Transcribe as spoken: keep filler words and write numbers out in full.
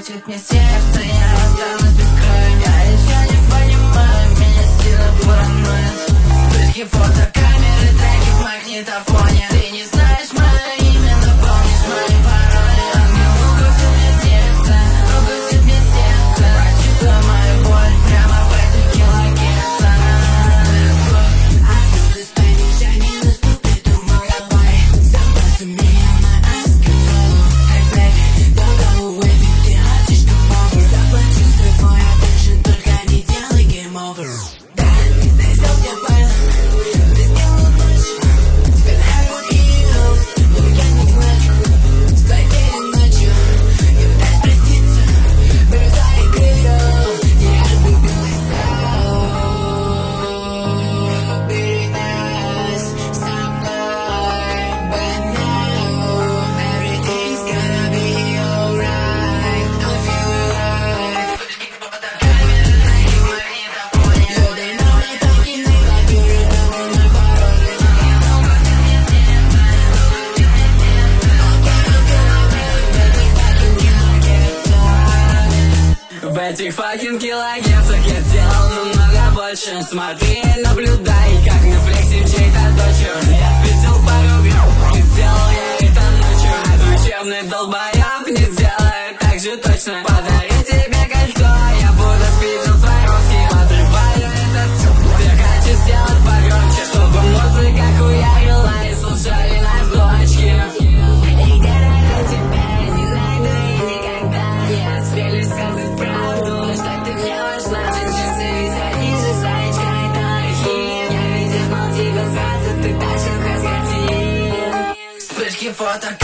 крутит мне сердце, я останусь без крови. Я еще не понимаю, меня сильно параноид. Вспышки фотокамеры, треки в магнитофоне. Ты не знаешь мое имя, но помнишь мои пароли. Ангел укусит мне сердце, укусит мне сердце. Прочувствуй мою боль прямо в этих килогерцах. Однажды станешь, а не наступит умор тобой. Запросто меня на аскефалу. Hey baby, don't go away, ведь ты хочешь come over. Заплачу за твой attention, только не делай game over. Да, ты сделал мне больно, ты сделал ночь. Теперь I want heroes, но я не одиночку. С твоей верой ночью я пытаюсь проститься. Бросай крылья, я выбил из перенес со мной. But now everything's gonna be alright. I feel alive. Вспышки фотокамеры, треки в магнитофоне. You don't know me talking like you're a devil, my parole. В этих fucking килогерцах я сделал намного больше. Смотри, наблюдай, как на флексе чей-то дочью. Я спиздил пару грамм, и сделал я это ночью. А душевный долбоеб не сделает так же точно. Подарю тебе кольцо, я буду спиздил свои русские. Отрываю этот суп, я хочу сделать погромче, чтобы музыка хуярила и слушали нас дочки. И где-то я тебя не найду и никогда не осмелюсь сказать правду, что ты мне важна. Женщина, ведь они же зайчка, это архив. Я ведь знал тебя сразу, ты так же хотел. Вспышки фоток